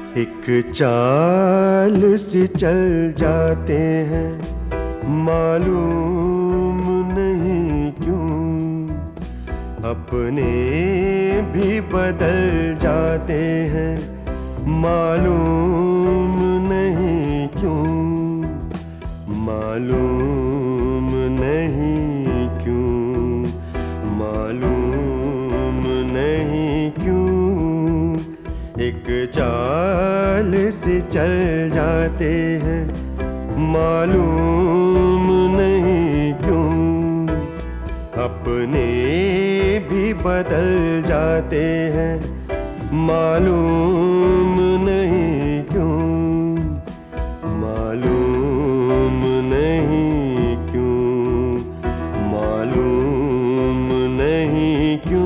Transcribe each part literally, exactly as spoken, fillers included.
एक चाल से चल जाते हैं, मालूम नहीं क्यों। अपने भी बदल जाते हैं, मालूम नहीं क्यों। मालूम नहीं क्यों, मालूम नहीं क्यों। एक चाल से चल जाते हैं, मालूम नहीं क्यों। अपने भी बदल जाते हैं, मालूम नहीं क्यों। मालूम नहीं क्यों, मालूम नहीं क्यों।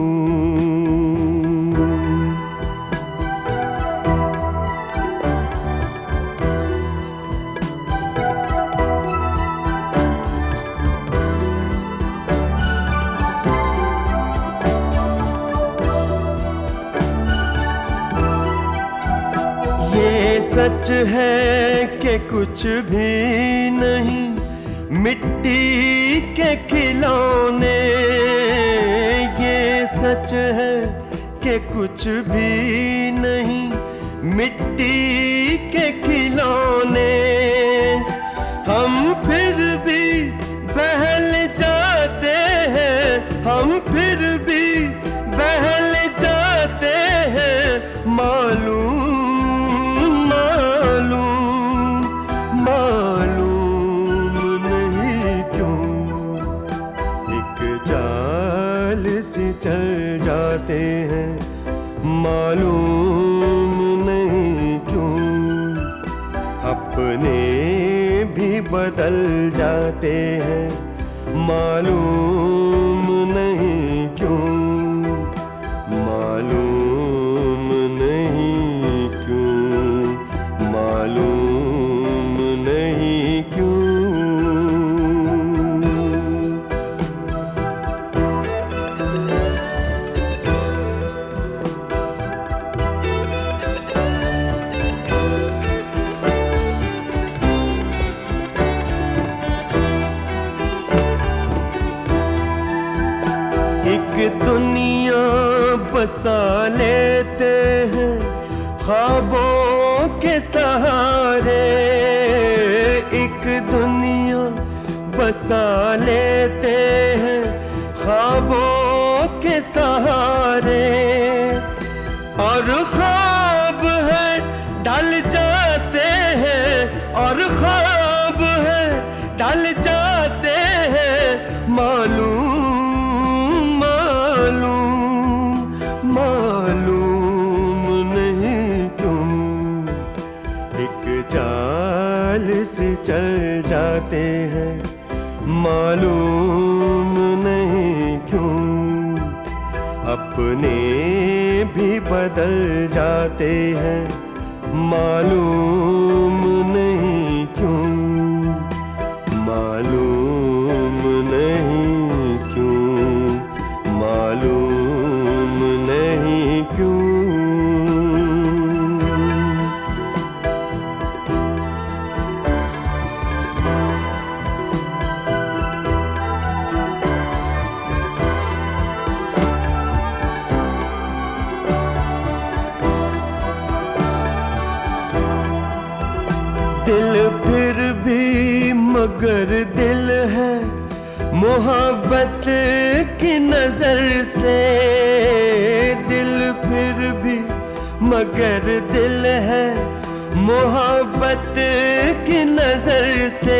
ये सच है कि कुछ भी नहीं मिट्टी के खिलौने। ये सच है कि कुछ भी नहीं मिट्टी के खिलौने। हम फिर भी बहल जाते हैं, हम फिर भी बहल जाते हैं। मालूम से चल जाते हैं, मालूम नहीं क्यों। अपने भी बदल जाते हैं, मालूम नहीं क्यों। मालूम नहीं क्यों, मालूम नहीं क्यों। एक दुनिया बसा लेते हैं ख्वाबों के सहारे। एक दुनिया बसा लेते हैं ख्वाबों के सहारे। और ख्वाब है ढल जाते हैं, और ख्वाब है ढल जाते हैं। मालूम चाल से चल जाते हैं, मालूम नहीं क्यों। अपने भी बदल जाते हैं, मालूम नहीं क्यों। मालूम नहीं क्यों, मालूम नहीं क्यों। दिल फिर भी मगर दिल है, मोहब्बत की नजर से। दिल फिर भी मगर दिल है, मोहब्बत की नजर से।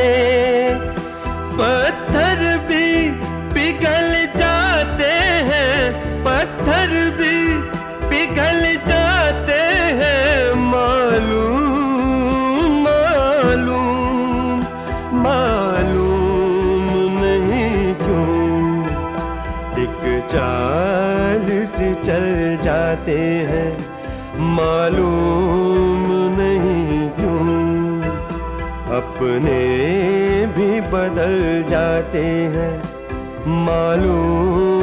पत्थर भी पिघल जाते हैं, पत्थर भी पिघल जाते हैं। मालूम मालूम नहीं क्यों। एक चाल से चल जाते हैं, मालूम नहीं क्यों। अपने भी बदल जाते हैं, मालूम